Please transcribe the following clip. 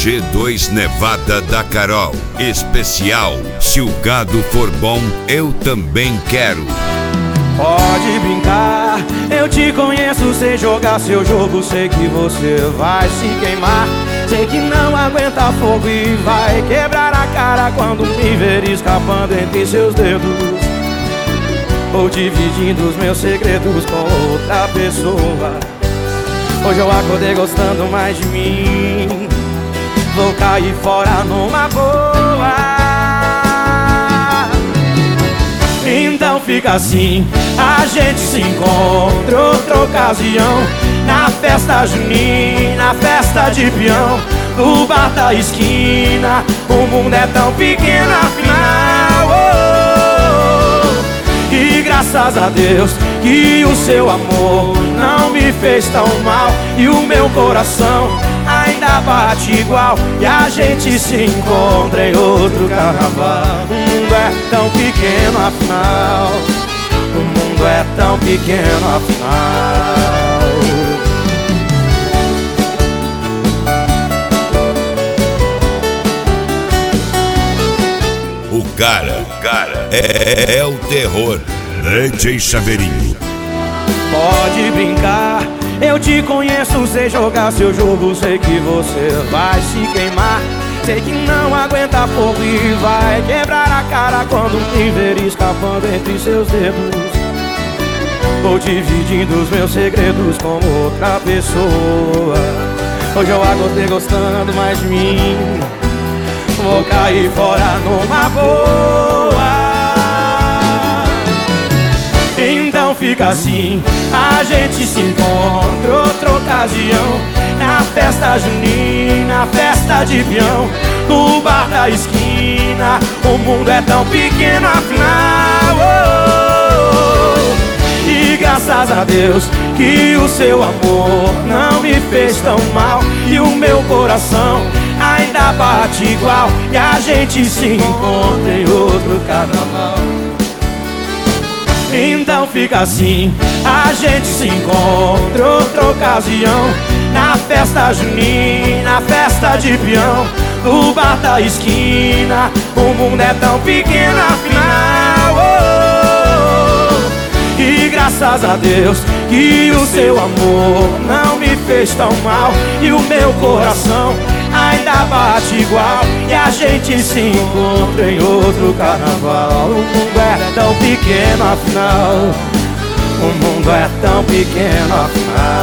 G2 Nevada da Carol. Especial, se o gado for bom, eu também quero. Pode brincar, eu te conheço, sei jogar seu jogo, sei que você vai se queimar. Sei que não aguenta fogo e vai quebrar a cara quando me ver escapando entre seus dedos, ou dividindo os meus segredos com outra pessoa. Hoje eu acordei gostando mais de mim, vou cair fora numa boa. Então fica assim, a gente se encontra outra ocasião, na festa junina, festa de peão, no bar da esquina. O mundo é tão pequeno afinal, e graças a Deus que o seu amor não me fez tão mal, e o meu coração ainda bate igual, e a gente se encontra em outro carnaval. O mundo é tão pequeno afinal, o mundo é tão pequeno afinal. O cara é o terror. DJ Chaveirinho. Pode brincar, eu te conheço, sei jogar seu jogo, sei que você vai se queimar. Sei que não aguenta fogo e vai quebrar a cara quando me ver escapando entre seus dedos, ou dividindo os meus segredos com outra pessoa. Hoje eu acordei gostando mais de mim, vou cair fora numa boa. Então fica assim, a gente se encontra outra ocasião, na festa junina, festa de peão, no bar da esquina. O mundo é tão pequeno afinal, e graças a Deus que o seu amor não me fez tão mal, e o meu coração ainda bate igual, e a gente se encontra em outro carnaval. Então fica assim, a gente se encontra outra ocasião, na festa junina, festa de peão, no bar da esquina. O mundo é tão pequeno afinal, e graças a Deus que o seu amor não me fez tão mal, e o meu coração ainda bate igual, e a gente se encontra em outro carnaval. O mundo é tão pequeno afinal, o mundo é tão pequeno afinal.